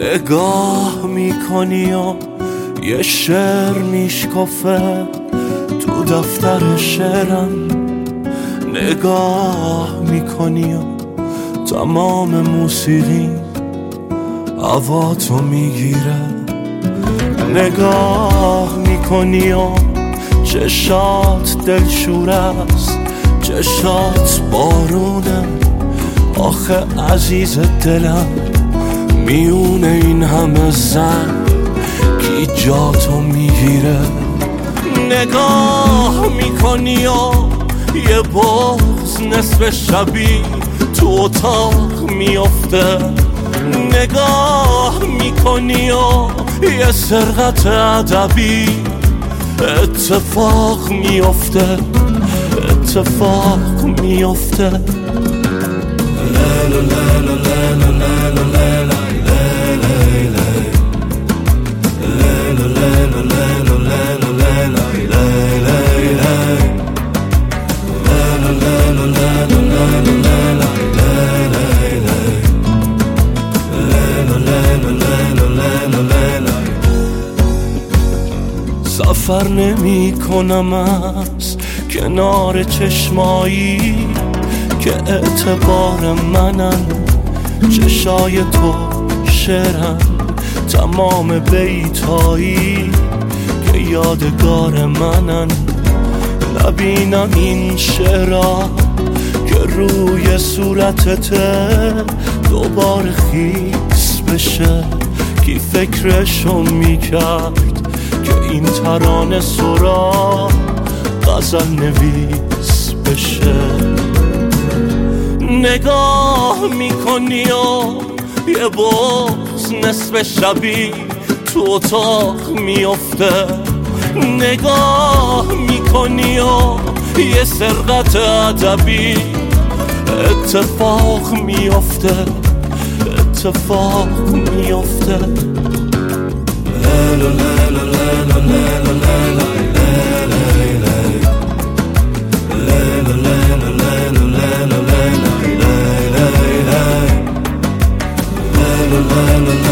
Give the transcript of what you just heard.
نگاه میکنی و یه شعر میشکافه تو دفتر شعرم. نگاه میکنی و تمام موسیقی هوا تو میگیره. نگاه میکنی و چشات دلشور است، چشات بارونه. آخه عزیز دلم میونه این همه زن کی جاتو میگیره. نگاه میکنی و یه بغض نصف شبی تو اتاق میافته. نگاه میکنی و یه سرقت ادبی اتفاق میافته. اتفاق میافته. سفر نمی کنم از کنار چشمایی که اعتبار منن. چشای تو شعرن، تمام بیتایی که یادگار منن. نبینم این شعرها که روی صورتته دوباره خیس بشه. کی فکرشو میکرد که این ترانه سرا غزل نویس بشه. نگاه میکنی و یه بغض نصف شبی تو اتاق میافته. نگاه میکنی و یه سرقت ادبی اتفاق میافته. اتفاق میافته. La la la